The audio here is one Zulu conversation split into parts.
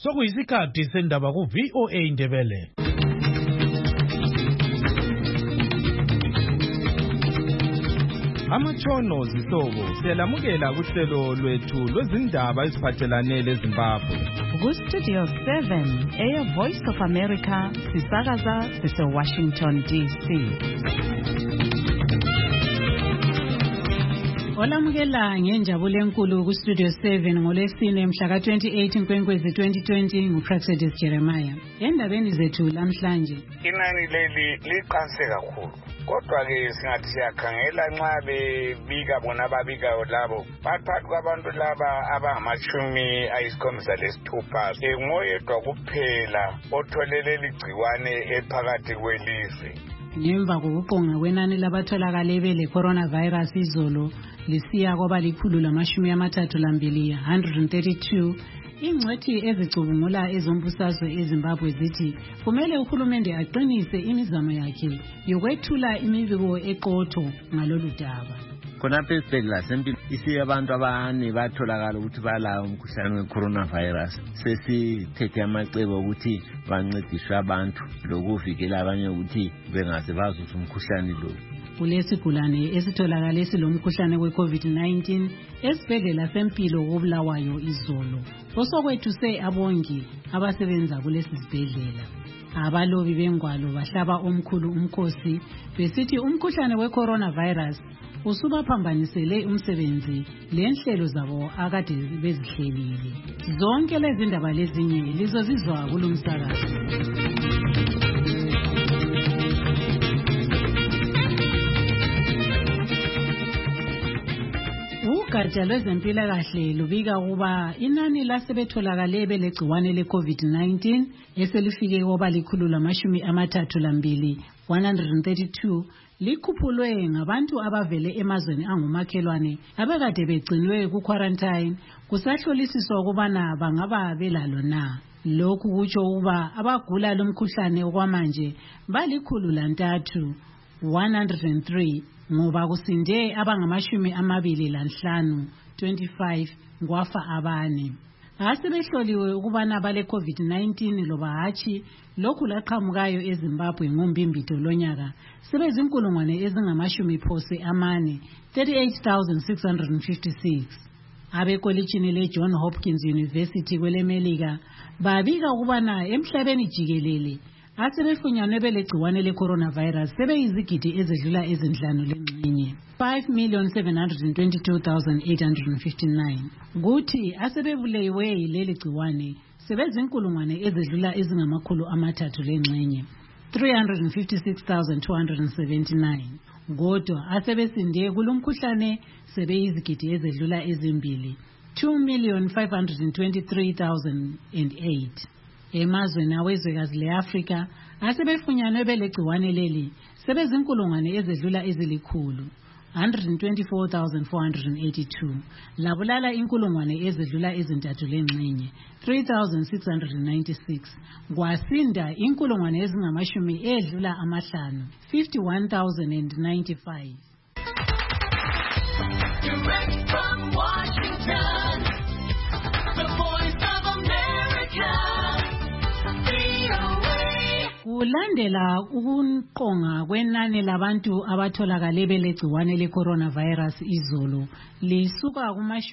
Sokuyisikhathi sendaba ku VOA Indebele. Amatshono zihlobo siyalamukela kuhlelo lwethu lwezindaba eziphathelane leZimbabwe. Ku-Studio 7, Air Voice of America, sisakaza sise-Washington, D.C. Olamukela ngenjabulo enkulu ku-Studio 7 ngolwesine mhla ka-28 Nkwenkwezi 2020 nguPraxedis Jeremiah. Endabeni zethu lamhlanje, inani leli liqanse kakhulu. Kodwa-ke singathi siyakhangela nxa bebika bona ababikayo labo phakathi kwabantu laba abangama-76 ngoyedwa kuphela othole leli gciwane ephakathi kwelizwe. Ngemva kokuqonga kwenani labatholakale bele-coronavirus izolo lisiya kwaba 132, 132, ingcwethi ezicubungula ezombusazwe eZimbabwe zithi kumele uhulumende aqinise imizamo yakhe yokwethula imibiko eqotho ngalolu daba. Khonapha esibhedlela sempilo isiye abantu abane batholakala ukuthi balawo umkhuhlane we-coronavirus. Sesithethe amacebo ukuthi bancediswe abantu lokuvikela abanye ukuthi bengaze bazuza umkhuhlane lo. Kulesigulane esitholakale silomkhuhlane we-COVID-19 esibhedlela sempilo koBulawayo izolo. Osokwethuse abongi abasebenza kulesi sibhedlela. Abalobi bengwalo bahlaba omkhulu umkhosi besithi umkhuhlane we-coronavirus usubaphambanisele umsebenzi lenhlelo zabo akade bezihlelile. Zonke lezi ndaba lezinye lizozizwa kulomsakazo. Ugatsha lwezempilakahle lubika ukuba inani lasebetholakale belegciwane le-COVID-19 eselifike kwaba 132, 132 likhuphulwe ngabantu abavele emazweni angumakhelwane abekade begcinwe ku-quarantine kusahlolisiswa ukubana bangaba belalo na. Lokhu kutsho ukuba abagula lomkhuhlane okwamanje bali-103, 103 ngoba kusinde abangama-25, 25 kwafa abane. Asebehloliwe ukubana bale COVID-19 loba hatshi, lokhu laqhamukayo eZimbabwe ngombimbito lonyaka sebezinkulungwane ezingama-40, 38,656. Abekolitshini le-John Hopkins University kwelemelika babika ukubana emhlabeni jikelele asebefunyanwe belegciwane le-coronavirus sebeyizigidi ezedlula ezinhlanu lengxenye, 5,722,859. Kuthi asebebulewe yileli gciwane sebezinkulungwane ezedlula ezingama-300 lengxenye, 356,279. Kodwa asebesinde kulomkhuhlane sebeyizigidi ezedlula ezimbili, 2,523,008. Emazweni awezwekazi le-Afrika asebefunyanwe belegciwane leli sebezinkulungwane ezedlula ezilikhulu, 124,482. Labulala inkulungwane ezedlula ezintathu lengxenye, 3,696. Kwasinda inkulungwane ezingamashumi edlula amahlanu, 51,095. Direct from Washington, the Voice of America. Kulandela ukuqonga kwenani labantu abatholakale belegciwane le-coronavirus izolo lisuka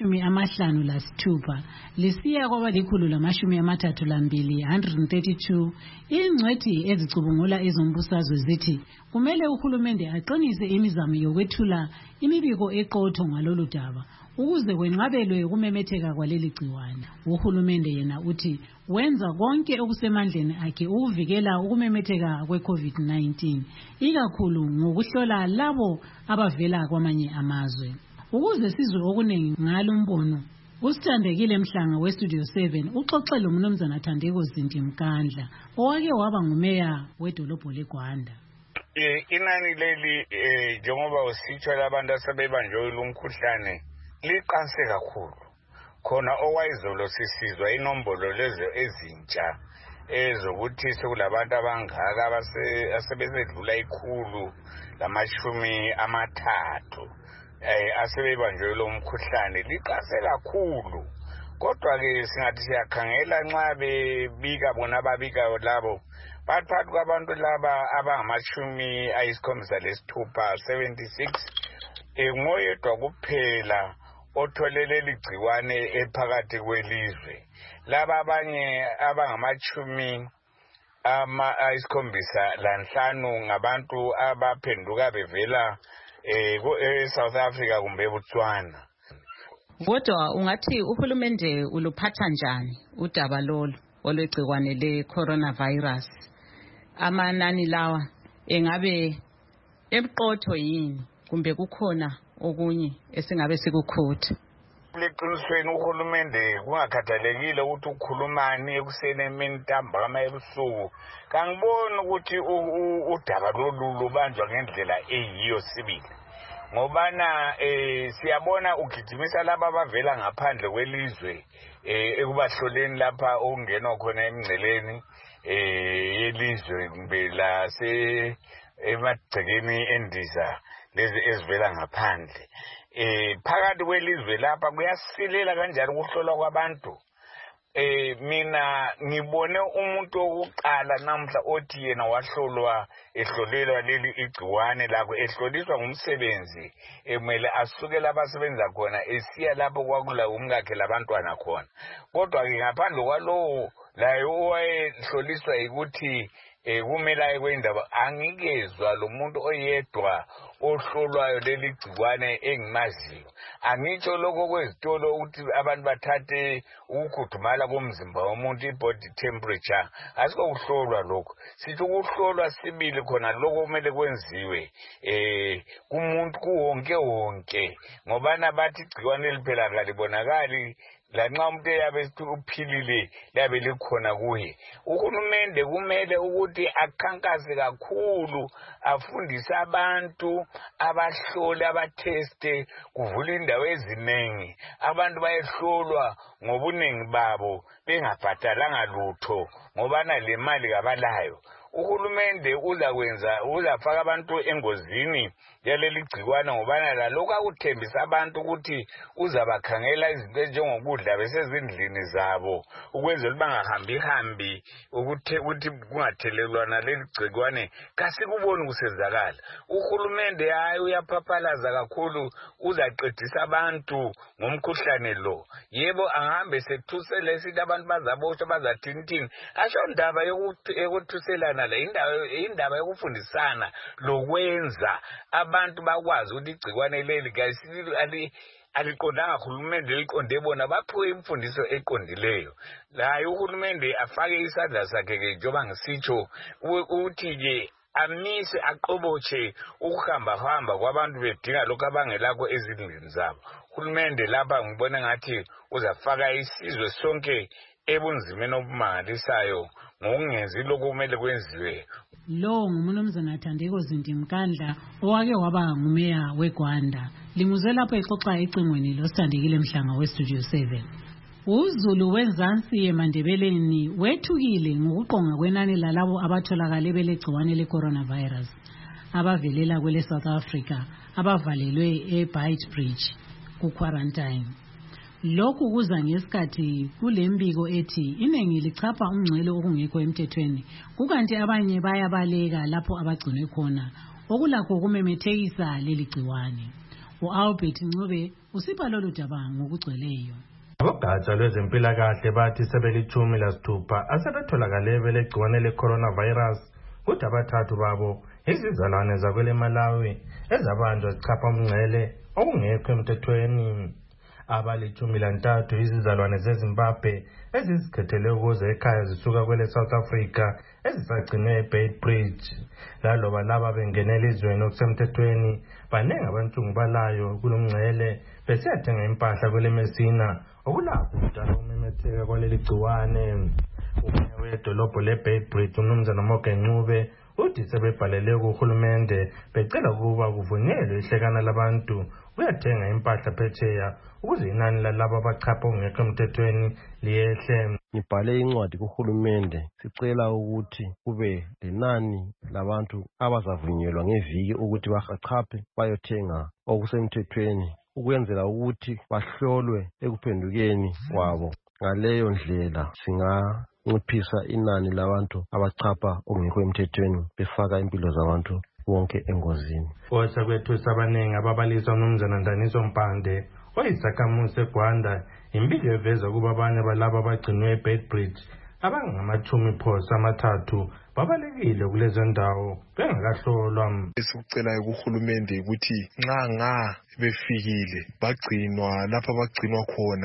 ku-56 lisiya kwaba 132, 132, ingcwethi ezicubungula ezombusazwe zithi kumele uhulumende aqinise imizamo yokwethula imibiko eqotho ngalolu daba ukuze kwenqabelwe ukumemetheka kwaleli gciwane. Uhulumende yena uthi wenza konke okusemandleni akhe ukuvikela ukumemetheka kwe-COVID-19, ikakhulu ngokuhlola labo abavela kwamanye amazwe. Ukuze sizwe okuningi ngalo mbono, uSithandekile Mhlanga we-Studio 7 uxoxe lo mnumzana Thandeko Zinti Mkandla owake waba ngumeya wedolobho leGwanda. Inani leli njengoba usitsho labantu asebebanjwe lumkhuhlane liqanse kakhulu. Khona owayizolo sisizwa inombolo lezo ezintsha ezokuthi sekulabantu abangaka asebesedlula 130 asebebanjwe lo mkhuhlane liqanse kakhulu. kodwa-ke singathi siyakhangela nxa bebika bona ababikayo labo phakathi kwabantu laba abangamashumi ayisikhombisa lesithupha 76 ngoyedwa kuphela otholele ligciwane ephakathi kwelizwe. Laba abanye abangamashumi ayisikhombisa lanhlanu ngabantu abaphenduka bevela eSouth Africa kumbe eBotswana. Kodwa ungathi uhulumende uluphatha njani udaba lolu olwegciwane le-coronavirus? Amanani lawa engabe ebuqotho yini kumbe kukhona okunye esingabe sikukhutha? Leqinisweni uhulumende kungakhathalekile ukuthi ukhulumani ekuseni emini ntambama ebusuku, kangiboni ukuthi udaba lolu lubanjwa ngendlela eyiyo sibili. Ngobana siyabona ugijimisa laba abavela ngaphandle kwelizwe ekubahloleni lapha okungenwa khona emngceleni yelizwe kumbe lase emagcekeni endiza lezi ezivela ngaphandle. Phakathi kwelizwe lapha kuyasilela kanjani ukuhlolwa kwabantu. Mina ngibone umuntu wokuqala namhla othi yena wahlolwa ehlolelwa leli igciwane lakho ehloliswa ngumsebenzi emele asuke lapha asebenza khona esiya lapho kwakula umkakhe labantwana khona. Kodwa-ke ngaphandle kwalowo laye owayehloliswa ukuthi kumele aye kwendaba, angikezwa lo muntu oyedwa ohlolwayo leli gciwane engimaziyo. Angitsho lokho kwezitolo ukuthi abantu bathathe ukukhudumala komzimba womuntu i-body temperature, asikho kuhlolwa lokho. Sithi ukuhlolwa sibili khona lokho kumele kwenziwe kumuntu kuwonke ngobana bathi igciwane liphela kalibonakali lanxa umuntu eyabe uphilile labe likhona kuye. Uhulumende kumele ukuthi akhankase kakhulu, afundise abantu, abahlole, abatheste, kuvula indawo eziningi, abantu bayehlolwa ngobuningi babo bengabhatalanga lutho ngobana le mali kabalayo. Uhulumende uzafaka abantu engozini yaleli gciwane ngobana lalokho akuthembisa abantu ukuthi uzabakhangela izinto ezinjengokudla besezindlini zabo ukwenzela bangahambi ukuthi kungathelelwana leli gciwane, kasikuboni kusenzakala. Uhulumende hayi uyaphaphalaza kakhulu, uzaqedisa abantu ngomkhuhlane lo. Yebo angahambe sethusele sithi abantu bazaboshwa bazathini, asho ndaba yokuthuselana la indaba yokufundisana lokwenza abantu bakwazi ukuthi igciwane leli kasili aliqondanga uhulumende liqonde bona baphiwe imfundiso eqondileyo. La uhulumende afake isandla sakhe-ke njengoba ngisitsho ukuthi-ke amise aqobotshe ukuhamba kwabantu bedinga lokho abangelakho ezindlini zabo. Uhulumende lapha ngibona ngathi uzafaka isizwe sonke ebunzimeni obumangalisayo ngokungenzi lokho kumele kwenziwe. Lo ngumnumzana Thandeko Zindimkandla owake waba ngumeya weGwanda. Limuze lapho exoxa ecingweni loSithandekile Mhlanga weStudio 7. UZulu wenzansi eMandebeleni wethukile ngokuqonga kwenani lalabo abatholakale belegciwane le-coronavirus abavelela kwele South Africa abavalelwe eBeitbridge ku-quarantine. Lokhu kuza ngesikhathi kulembiko ethi iningi lichapha umngcele okungekho emthethweni, kukanti abanye bayabaleka lapho abagcinwe khona okulakho kumemethekisa leli gciwane. U-Albert Ncube usipha lolu daba ngokugcweleyo. Abogatsha lwezempilakahle bathi sebelithumi lasithupha asebetholakale belegciwane le-coronavirus, kuthi abathathu babo izizalwane zakwele Malawi ezabanjwa zichapha umngcele okungekho emthethweni. Abalitshumi lantathu izizalwane zeZimbabwe ezizikhethele ukuze ekhaya zisuka kwele South Africa ezisagcinwe eBeitbridge. Laloba laba bengenela izweni okusemthethweni baningi abantsungu balayo kulomngcele besiyathenga impahla kwele Messina okulapho kudala ukumemetheka kwaleli gciwane. Umeya wedolobho leBeitbridge uMnumzana Moge Ncube uthi sebebhalele kuhulumende becela ukuba kuvunyelwe ihlekana labantu uyathenga impahla phetsheya ukuze inani lalabo abachapha ongekho emthethweni liyehle. Ngibhale incwadi kuhulumende sicela ukuthi kube lenani labantu abazavunyelwa ngeviki ukuthi bahachaphe bayothenga okusemthethweni ukwenzela ukuthi bahlolwe ekuphendukeni kwabo. Ngaleyo ndlela singanciphisa inani labantu abachapha okungekho emthethweni befaka impilo zabantu bonke engozini. Osakwethu sabaningi ababalisa uMnumzana Ndaniso Mpande oyisakhamuzi eGwanda impilo eveza ukuba abanye balabo abagcinwe eBedbridge abangama-30 babalekile kulezo ndawo bengakahlolwa. Esikucelayo kuhulumende ukuthi nxa befikile bagcinwa lapha bagcinwa khona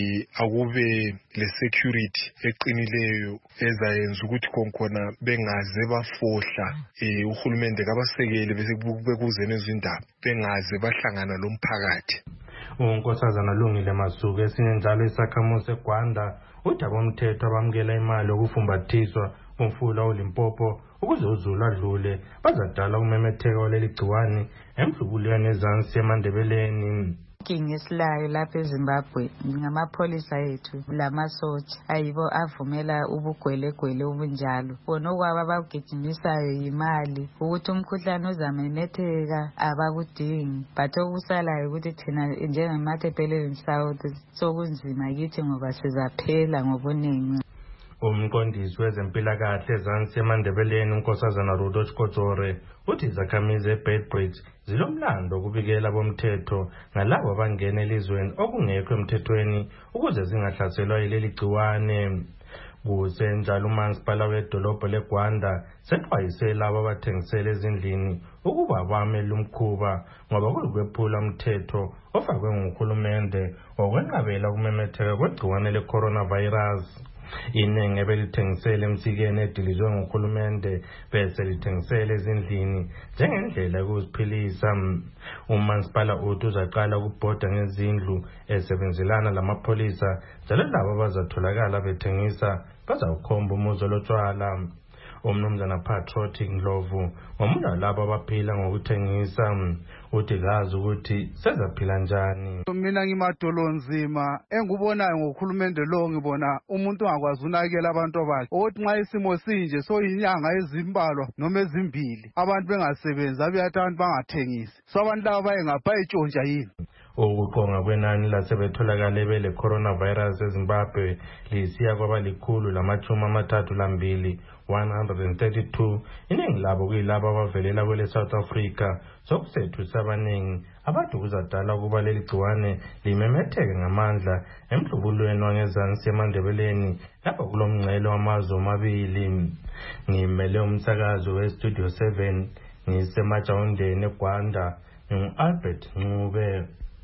akube le-security eqinileyo ezayenza ukuthi khona bengaze bafohla. Uhulumende kabasekele bekuzeni izindaba bengaze bahlangana lomphakathi. uNkosazana Lungile Masuku esinye njalo isakhamuzi eGwanda udaba omthetho abamukela imali okufumbathiswa umfula oLimpopo ukuze uZulu adlule bazadala ukumemetheka waleli gciwane emhlubulweni ezansi eMandebeleni. Ngesilayo lapha eZimbabwe ngamapholisa ethu lamasotsha ayibo avumela ubugwelegwele obunjalo bona okwabo abagijimisayo imali ukuthi umkhuhlane uzamemetheka abakudingi but okusalayo ukuthi thina njengemathebeleni South sokunzima kithi ngoba sizaphela ngobuningi. Umqondisi wezempilakahle ezansi eMandebeleni uNkosazana Rudo Chikotjore uthi izakhamizi eBedbridge zilomlando okubikela bomthetho ngalabo abangena elizweni okungekho emthethweni ukuze zingahlaselwa yileli gciwane. Kusenjalo umasipala wedolobho leGwanda sexwayise labo abathengisela ezindlini ukuba bamele umkhuba ngoba kuyikwephula umthetho ofakwe nguhulumende okwenqabela ukumemetheka kwegciwane le-coronavirus. Iningi ebelithengisela emsikeni edilizwe nguhulumende bese lithengisela ezindlini njengendlela yokuziphilisa. Umasipala uthi uzaqala ukubhoda ngezindlu esebenzelana lamapholisa njalo labo abazatholakala bethengisa bazawukhomba umuzo lotshwala. Umnumzana Patriotic Ndlovu ngomunye labo abaphila ngokuthengisa uthi kazi ukuthi sezaphila njani. Mina ngimadolonzima engubonayo ngokhulumende lo ngibona umuntu ongakwazi unakela abantu bakhe othi nxa isimo sinje so inyanga ezimbalwa noma ezimbili abantu bengasebenzi abayathi abantu bangathengisi so abantu laba bayengapha etshontsha yini. Ukuqonga kwenani lasebetholakale bele coronavirus eZimbabwe lisiya kwaba132 132. Iningi labo kuyilabo abavelela kwele South Africa sokusethu sabaningi abantu kuzadala ukuba leli gciwane limemetheke ngamandla emhlubulweni wangezansi eMandebeleni lapho kulomngcele wamazwe omabili. Ngimele umsakazo weStudio 7 ngisemajawundeni eGwanda ngu-Albert Ncube.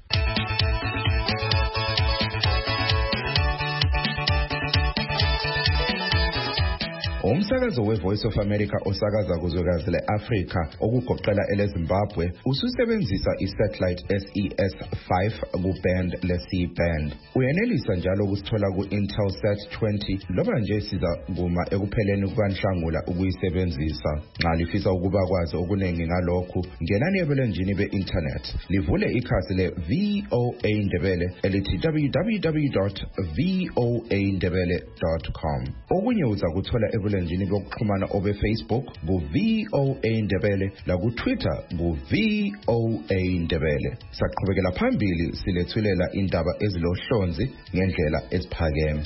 Umsakazo weVoice of America osakaza kuzwekazi le-Afrika okugoqela eleZimbabwe ususebenzisa isatellite SES5 kuband le-C-band. Uyenelisa njalo ukusithola ku-Intelsat 20 loba nje siza kuma ekupheleni kukaNhlangula ukuyisebenzisa. Nxa lifisa ukuba kwazi okuningi ngalokhu, ngenani ebulenjini be-internet. Livule ikhasi le-VOA Ndebele elithi www.voandebele.com. Okunye uza kuthola ebulenjini bokuxhumana obe-Facebook ku-VOA Ndebele laku-Twitter ku-VOA Ndebele. Saqhubekela phambili silethulela indaba ezilohlonzi ngendlela eziphakeme.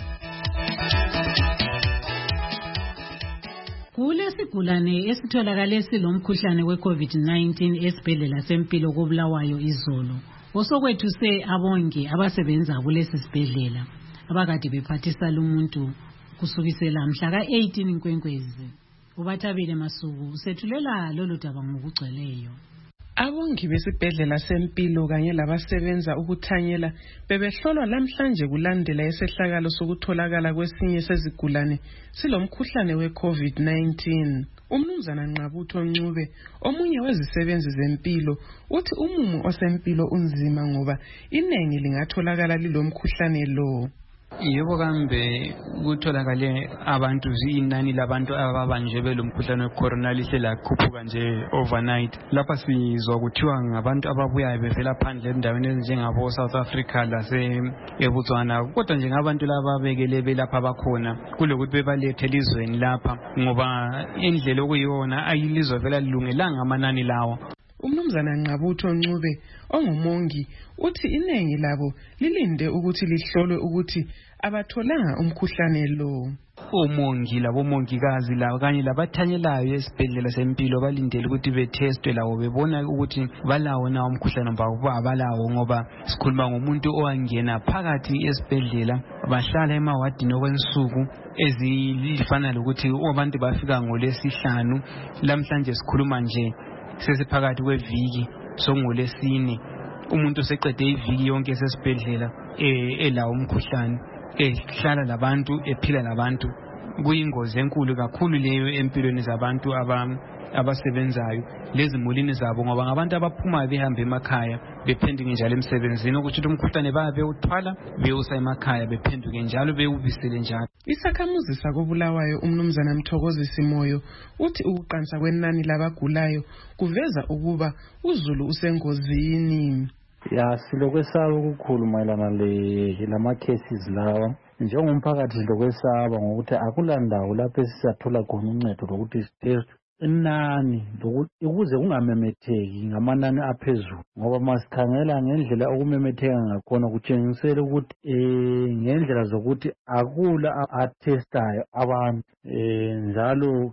Kulesigulane esitholakale silomkhuhlane we-COVID-19 esibhedlela sempilo koBulawayo izolo. Osokwethuse abongi abasebenza kulesi sibhedlela abakade bephathisa lumuntu kusukisela mhla ka-18 Nkwenkwezi. Ubathabile Masuku usethulela lolu daba ngokugcweleyo. Abongi besibhedlela sempilo kanye labasebenza ukuthanyela bebehlolwa namhlanje kulandela esehlakalo sokutholakala kwesinye sezigulane silomkhuhlane we-COVID-19. Umnumzana Nqabutho Ncube omunye wezisebenzi zempilo uthi umumo osempilo unzima ngoba inengi lingatholakala lilomkhuhlane lo. Yebo kambe kutholakale abantu inani labantu ababanjwe belomkhuhlane wecorona lihle lakhuphuka nje overnight. Lapha sizwa kuthiwa ngabantu ababuyayo bevela phandle endaweni ezinjengabo South Africa eBotswana kodwa nje ngabantu laba bekele belapha abakhona kulokuthi bebalethe elizweni lapha ngoba indlela okuyiyona ayilizwe vela lilungelanga amanani lawo. Umnumzana Nqabutho Ncube ongumongi uthi inengi labo lilinde ukuthi lihlolwe ukuthi abatholanga umkhuhlane lo. Omongi labomongikazi labo kanye labathanyelayo esibhedlela sempilo balindele ukuthi betestwe labo bebona ukuthi balawo na umkhuhlane abalawo ngoba sikhuluma ngomuntu owangena phakathi esibhedlela bahlala emawadini okwensuku ezifana lokuthi abantu bafika ngolesihlanu lamhlanje sikhuluma nje sesiphakathi kweviki songolesine umuntu seqede iviki yonke esesibhedlela elawo umkhuhlane ehlala labantu ephila labantu kuyingozi enkulu kakhulu leyo empilweni zabantu abasebenzayo lezimulini zabo ngoba ngabantu abaphumayo behamba emakhaya bephenduke njalo emsebenzini ukuthi umkhuhlane bayawuthwala beyusa emakhaya bephenduke njalo bewubisele njalo. Isakhamuzi sakobulawayo umnumzana Mthokozisi Moyo uthi ukuqansa kwenani labagulayo kuveza ukuba uZulu usengozini. Ya silokwesaba ukukhulu mayelana lama cases lawa njengomphakathi silokwesaba ngokuthi akulandawo lapho sisathola khona uncedo lokuthi sitest inani ukuze kungamemetheki ngamanani aphezulu ngoba masikhangela ngendlela okumemetheka ngakhona kutshengisela ukuthi ngendlela zokuthi akula atestayo abantu njalo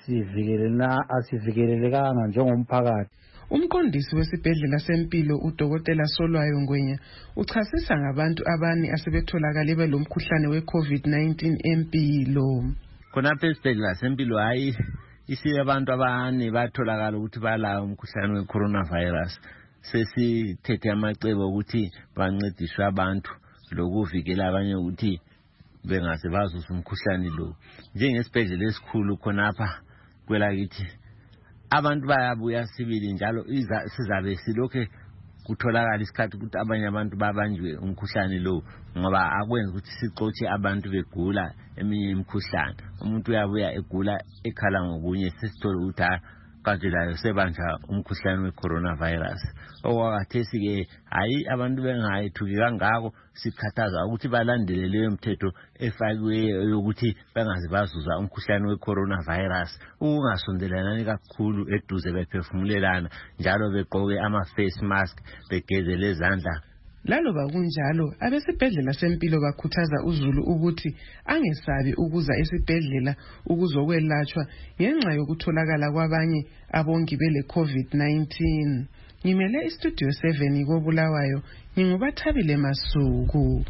asivikelelekanga njengomphakathi. Umqondisi wesibhedlela sempilo uDokotela Solwayo Ngwenya uchasisa ngabantu abani asebetholakala belomkhuhlane weCovid-19 empilo. Khonapha esibhedlela sempilo hayi isiye abantu abane batholakala ukuthi balawo umkhuhlane weCoronavirus. Sesithethe amacebo ukuthi bancediswe abantu lokuvikela abanye ukuthi bengase bazuza umkhuhlane lo. Njengesibhedlela esikhulu khonapha kwelakithi abantu bayabuya sibili njalo sizabe silokho kutholakala isikhathi ukuthi abanye abantu babanjwe umkhuhlane lo ngoba akwenza ukuthi sixotshe abantu begula eminye imikhuhlane. Umuntu uyabuya egula ekhala ngokunye sesithola ukuthi kanti layo sebanja umkhuhlane weCoronavirus. Okwakhathesi ke hayi abantu bengayithuki kangako sikhathaza ukuthi balandele leyo mthetho efakiweyo yokuthi bengaze bazuza umkhuhlane weCoronavirus. Ukungasondelelani kakhulu eduze bephefumulelana njalo begqoke ama-face mask begezele izandla. Laloba kunjalo abesibhedlela sempilo bakhuthaza uZulu ukuthi angesabi ukuza esibhedlela ukuzokwelatshwa ngenxa yokutholakala kwabanye abongi bele COVID-19. Ngimele istudio 7 koBulawayo nginguBathabile Masuku.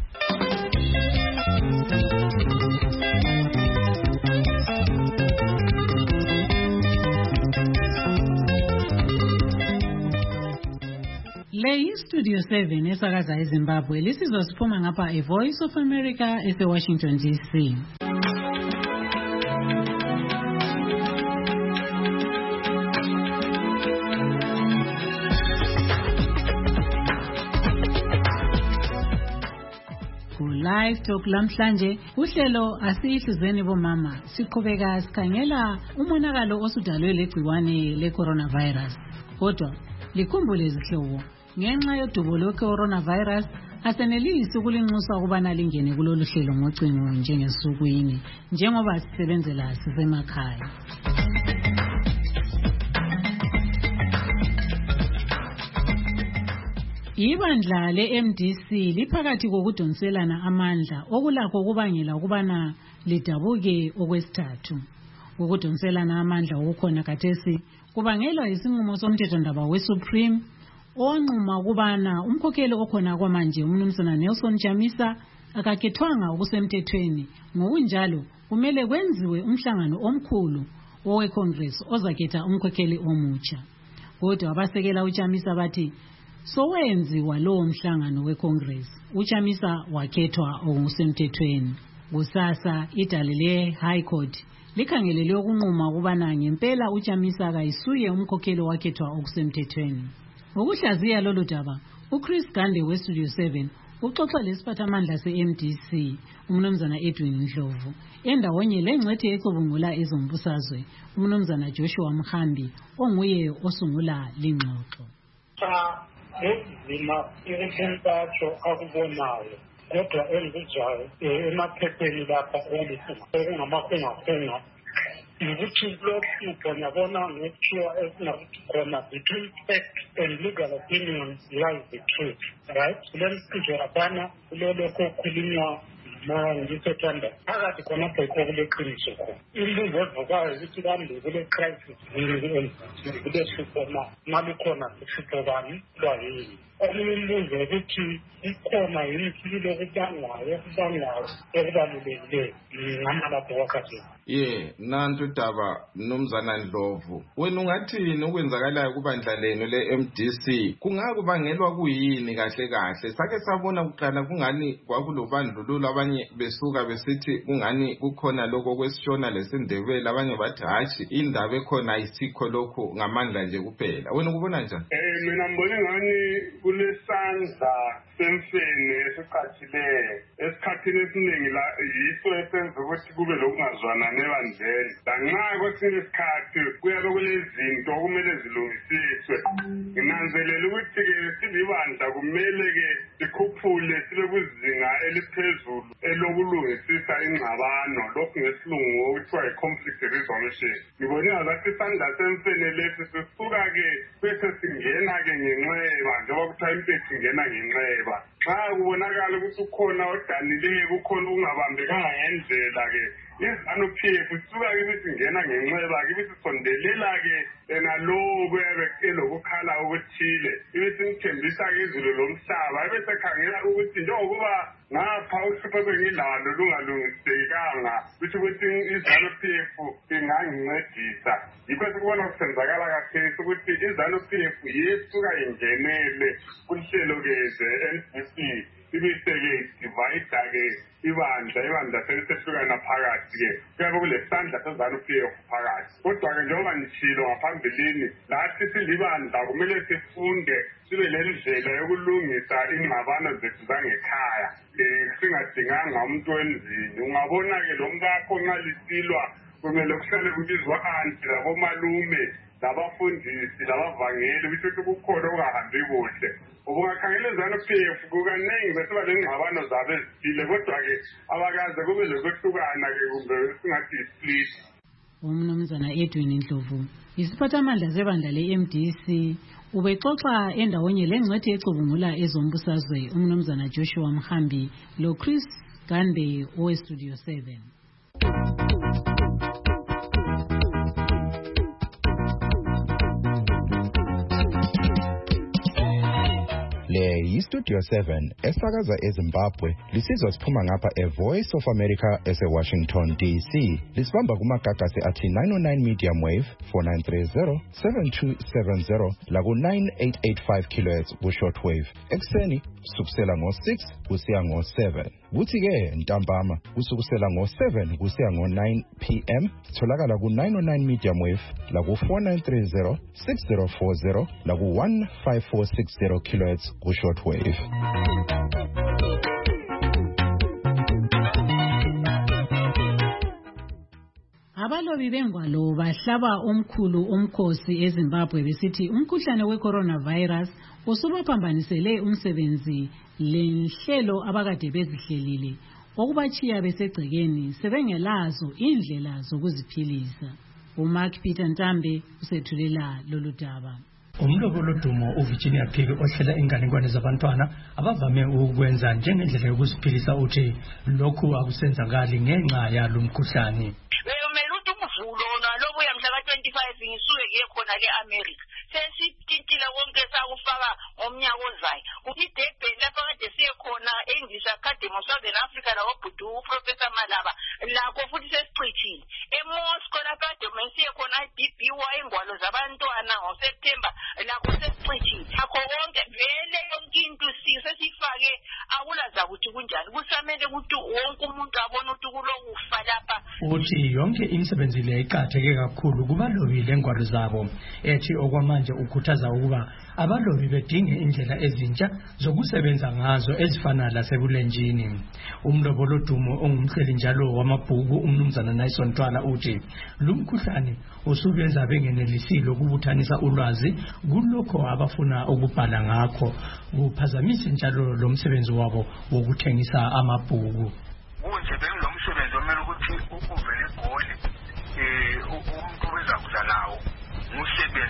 Le Studio 7 esakaza eZimbabwe lisizosiphuma ngapha eVoice of America eseWashington DC. Live Talk lamhlanje uhlelo asihlizeni bomama siqhubeka sikhangela umonakalo osudalwe legciwane leCoronavirus. Kodwa likhumbule izihlobo ngenxa yodubo lweCoronavirus asenelisi ukulinxusa ukubana lingene kulolu hlelo ngocingo njengesukwini njengoba sisebenzela sisemakhaya. Ibandla le-MDC liphakathi kokudonselana amandla okulakho kubangela ukubana lidabuke okwesithathu. Ukudonselana amandla okukhona kathesi kubangelwa isinqumo somthethondaba weSupreme onquma ukubana umkhokheli okhona kwamanje umnumzana Nelson Chamisa akakhethwanga okusemthethweni. Ngokunjalo kumele kwenziwe umhlangano omkhulu oweCongress ozakhetha umkhokheli omutsha. Kodwa abasekela uChamisa bathi sowenziwa lowo mhlangano weCongress uChamisa wakhethwa okusemthethweni. Kusasa idale le-High Court likhangelele ukunquma ukubana ngempela uChamisa kayisuye umkhokheli wakhethwa okusemthethweni. Ngokuhlaziya lolu daba uChris Gande weStudio 7 uxoxa lesiphathamandla se-MDC umnumzana Edwin Ndlovu endawonye lengcwethi ecubungula ezombusazwe umnumzana Joshua Mhambi onguye osungula lingxoxo. Lezima irisentatsho akubonayo kodwa engizwayo emaphepheni lapha okungamakhengakhenga ukuthi lohlupho ngiyabona ngekuthiwa esingakuthi khona between fact and legal opinion lies the truth, right? Kule msikizo laphana kulolokho okukhulunywa ngiyisethanda phakathi khonapho yikho kuleqiniso khona. Imibuzo evukayo ukuthi kambe kule crisis kule hlupho na lukhona uhlupho bani lwayini. Omunye umbuzo ukuthi ikhona yini isilo okubangwayo okubalulekileyo ngamalapho wakhathini. Nantu Daba Mnumzana Ndlovu, wena ungathini okwenzakalayo kubandla lenu le-MDC? Kungakubangelwa kuyini kahle kahle? Sake sabona kuqala kungani kwakulobandlululo, abanye besuka besithi kungani kukhona lokho kwesishona lesindebele, abanye bathi hatshi indaba ekhona ayisikho lokho ngamandla nje kuphela. Wena ukubona njani? Mina ngibona ngani kulesandla semfene esiqhathileyo esikhathini esiningi la yiso esenza ukuthi kube lokungazwana nebandleni. Lanxa kwesinye isikhathi kuyabe kulezinto okumele zilungisiswe. Nginanzelela ukuthi-ke silibandla kumele-ke sikhuphule sibe kwizinga eliphezulu elokulungisisa ingxabano, lokhu ngesilungu okuthiwa yi-conflict resolution. Ngibona ngathi isandla semfene lesi sisuka-ke bese singena-ke ngenxeba, njengoba kuthiwa impethu ingena ngenxeba. Xa kubonakala ukuthi ukhona odanileyo, kukhona ukungabambekanga ngendlela-ke, iZANU-PF sisuka-ke ibisingena ngenxeba-ke, ibisisondelela-ke nalowo kuyabe elokukhala okuthile, ibisimthembisa-ke izulu lomhlaba, ebesekhangela ukuthi njengokuba ngapha uhlupho ebengilalo lungalungisekanga, kusho ukuthi iZANU-PF ingangincedisa. Yikho sikubona kusenzakala kakhesi ukuthi iZANU-PF yesuka ingenele kuhlelo-ke ze-NDC, ibise-ke divayida-ke ibandla selisehlukana phakathi-ke, kuyabe kulesandla seZANU-PF phakathi. Kodwa-ke njengoba ngitshilo ngaphambilini, lathi silibandla kumele sifunde sibe lendlela yokulungisa ingxabano zethu zangekhaya, singadinganga umuntu wendlini. Ungabona-ke lo mkakho nxa lisilwa kumele kuhlale kubizwa anti labomalume labafundisi labavangeli ukuthi kukhona okungahambi kuhle. Ubungakhangela iZANU-PF kukaningi besiba lengxabano zabo ezithile, kodwa-ke abakaze kube lokwehlukana-ke kumbe singathi yi-split. Umnumzana Edwin Ndlovu, isiphathamandla sebandla le-MDC, ubexoxa endawonye lengcwethi ecubungula ezombusazwe umnumzana Joshua Mhambi lo Chris Gande oweStudio 7. Le yiStudio 7 esakaza eZimbabwe, lisizwa siphuma ngapha eVoice of America eseWashington DC. Lisibamba kumagagasi athi 909 medium wave 4930 7270 laku 9885 kHz ku shortwave. Ekseni kusukela ngo6 kusiya ngo7. Kuthi-ke ntambama kusukela ngo7 kusiya ngo9 PM tholakala ku 909 medium wave laku 4930 6040 laku 15460 kHz ku shortwave. Abalobi bengwalo bahlaba omkhulu omkhosi eZimbabwe besithi umkhuhlane we-coronavirus usubaphambanisele umsebenzi lenhlelo abakade bezihlelile, okubachiya besegcekeni sebengelazo indlela zokuziphilisa. uMark Peter Ntambe usethulela lolu daba. Umlobo lodumo uVirginia Phiri ohlela inganekwane zabantwana abavame ukwenza njengendlela yokuziphilisa uthi lokhu akusenzakali ngenxa yalo mkhuhlane. Nalobu yamhlaka 25 ngisuke ngiye khona le-America. Sesitintile konke sakufaka ngomnyaka ozayo. Kuthi Durban lapha kade siye khona e-English Academy of Southern Africa labobhudu uProfessor Malaba lakho futhi sesicithile. eMoscow lapha kade siye khona i-BBY ingwalo zabantwana ngoSeptember lakho sesicithile. Akho konke vele yonke into sesifake akulaza ukuthi kunjani. Kusamele ukuthi wonke umuntu abone ukuthi kulokufa lapha. Uthi yonke imisebenzi le iqhatheke kakhulu kubalobi lengwalo zabo, ethi okwamanje ukhuthaza ukuba abalobi bedinge indlela ezintsha zokusebenza ngazo ezifana lasebulenjini. Umlobo lodumo ongumhleli njalo wamabhuku umnumzana Nason Ntwala uthi lumkhuhlane usubenza bengenelisile ukubuthanisa ulwazi kulokho abafuna ukubhala ngakho, kuphazamise njalo lo msebenzi wabo wokuthengisa amabhuku. Kunje bengilomsebenzi omele ukuthi uvele egoli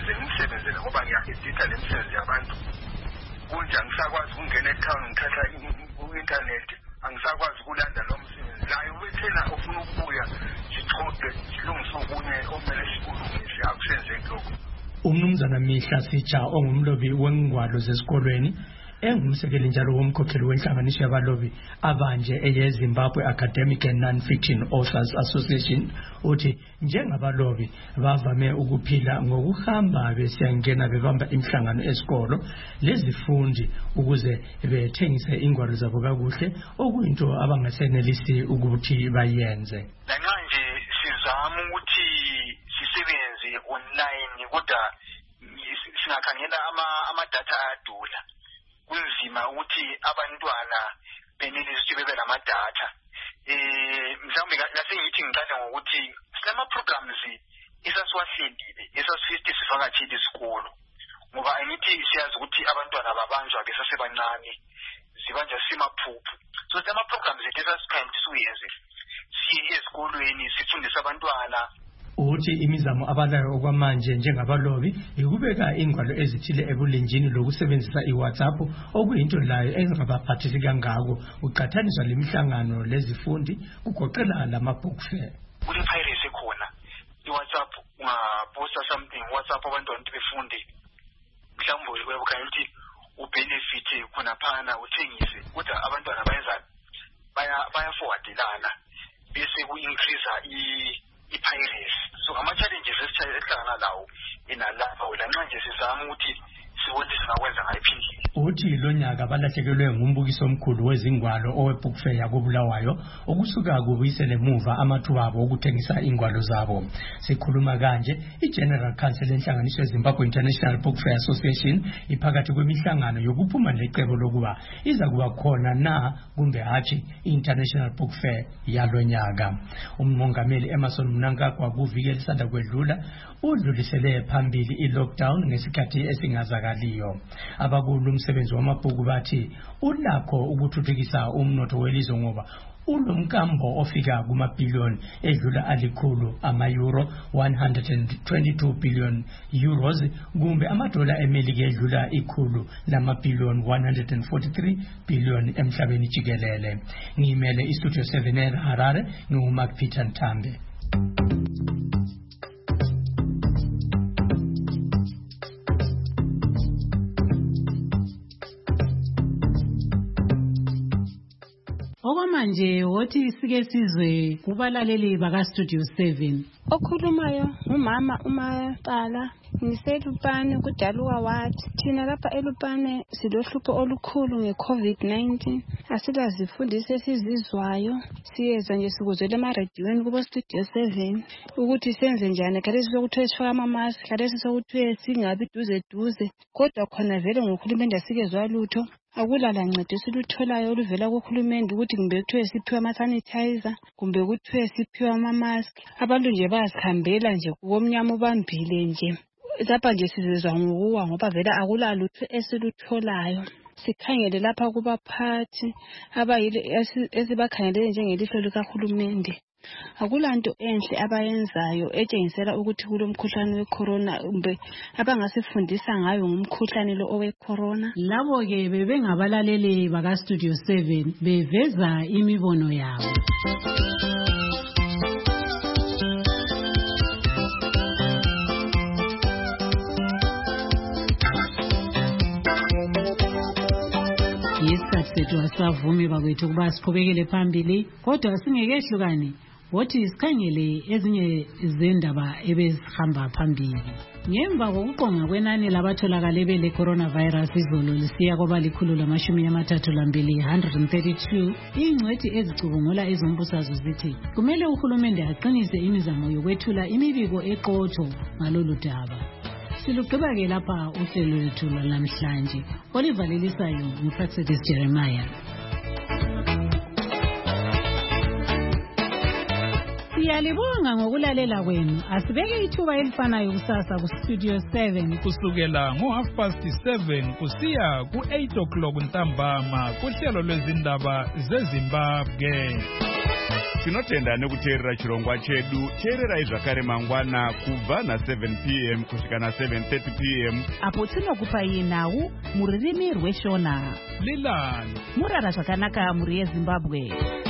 ngize ngimsebenzele ngoba ngiyaheditha le misebenzi yabantu kunje angisakwazi ukungena etown ngithatha ku-internet angisakwazi ukulanda lo msebenzi layo wethena ufuna ukubuya sichode silungise okunye okumele sikulungise akusenzeki lokho. Umnumzana Mihla Sitsha ongumlobi wengwalo zesikolweni engumsekeli njalo womkhokheli wenhlanganiso yabalobi abanje eyeZimbabwe Academic and Non-Fiction Authors Association uthi njengabalobi bavame ukuphila ngokuhamba besiyangena bebamba imihlangano esikolo lezifundi ukuze bethengise ingwalo zabo kakuhle okuyinto abangasenelisi ukuthi bayenze. Manje sizama ukuthi sisebenze online kodwa singakhangela ama-data ayadula. Kunzima ukuthi abantwana benelise ukuthi bebe lamadatha. Mhlawumbe ngase ngithi ngiqale ngokuthi silama-programs esasiwahlelile esasisithi sivakatshele isikolo ngoba angithi siyazi ukuthi abantwana babanjwa besasebancane zibanjwa simaphuphu. So silama-programs ethu esasikhanye siyenze siye ezikolweni sifundise abantwana. Uthi imizamo abalayo okwamanje njengabalobi ikubeka ingwalo ezithile ebulenjini lokusebenzisa iWhatsApp okuyinto layo engabaphathisi kangako uqhathaniswa lemihlangano lezifundi kugoqela lama-book fair. Kule piracy khona iWhatsApp ungaposta something WhatsApp abantwana befunde mhlawumbe uyabukhanya ukuthi ubenefit khona phana uthengise kodwa abantwana bayenza baya forwardelana bese ku-increase i-piracy. So ama-challenges esihlangana lawo inalapha lanxa nje sizama ukuthi sibone singakwenza ngayiphi indlela. Uthi lo nyaka balahlekelwe ngumbukiso omkhulu wezingwalo owe-book fair yakobulawayo okusuka kubuyisele emuva amathuba abo okuthengisa ingwalo zabo. Sikhuluma kanje i-General Council enhlanganiso yeZimbabwe International Book Fair Association iphakathi kwemihlangano yokuphuma lecebo lokuba iza kuba khona na kumbe hatshi i-International Book Fair yalo nyaka. Umongameli Emerson Mnangagwa kuviki elisanda kwedlula udlulisele phambili i-lockdown ngesikhathi esingazakaliyo. Abakulu umsebenzi wamabhuku bathi ulakho ukuthuthukisa umnotho welizwe ngoba ulomkambo ofika kumabhiliyoni edlula alikhulu ama-euro 122 billion euros kumbe amadola emelika edlula ikhulu lamabhiliyoni 143 billion emhlabeni jikelele. Ngimele istudio 7 eHarare nginguMark Peter Ntambe. Okwamanje wothi sike sizwe kubalaleli baka Studio 7. Okhulumayo umama uMaqala ngiselupane kudaluka wathi thina lapha elupane silohlupho olukhulu ngeCovid-19 asilazifundise esizizwayo siyeza nje sikuzwele emaradiyweni kubo Studio 7 ukuthi senze njani khathesi sokuthiwe sifaka ama-mask khathesi sokuthiwe singabi duze kodwa khona vele ngohulumende asikezwa lutho. Akulala ncediso lutholayo oluvela kuhulumende ukuthi kumbe kuthiwe siphiwe ama-sanitizer kumbe kuthiwe siphiwe ama-mask. Abantu nje bazihambela nje komnyama ubambile nje. Lapha nje sizezwa ngokuwa ngoba vele akulalutho esilutholayo. Sikhangele lapha kubaphathi abayile esibakhangelele njengelihlo likahulumende. Akulanto enhle abayenzayo etshengisela ukuthi kulomkhuhlane wecorona kumbe abangasifundisa ngayo ngumkhuhlane lo owecorona. Labo ke bebengabalaleli baka Studio 7 beveza imibono yabo. Isikhathi sethu asavumi bakwethu kuba siqhubekele phambili kodwa singekehlukani wothi isikhangele ezinye zendaba ebezihamba phambili. Ngemva kokuqonga kwenani labatholakale bele coronavirus izolo lisiya kwabalikhulu lamashumi-32 132 ingcwethi ezicubungula ezombusazwe zithi kumele uhulumende aqinise imizamo yokwethula imibiko eqotho ngalolu daba. Silugqiba-ke lapha uhlelo lethu namhlanje olivalelisayo nguPraxedis Jeremiah. Siyalibonga ngokulalela kwenu. Asibeke ithuba elifanayo kusasa kuStudio 7 kusukela ngo7:30 kusiya ku8 o'clock ntambama kuhlelo lwezindaba zeZimbabwe. tinotenda nekuteerera chirongwa chedu. Teererai zvakare mangwana kubva na7 p.m. kusvika na7:30 p.m. apo tinokupai nhau mururimi rweshona. Lilani murara zvakanaka muri yeZimbabwe.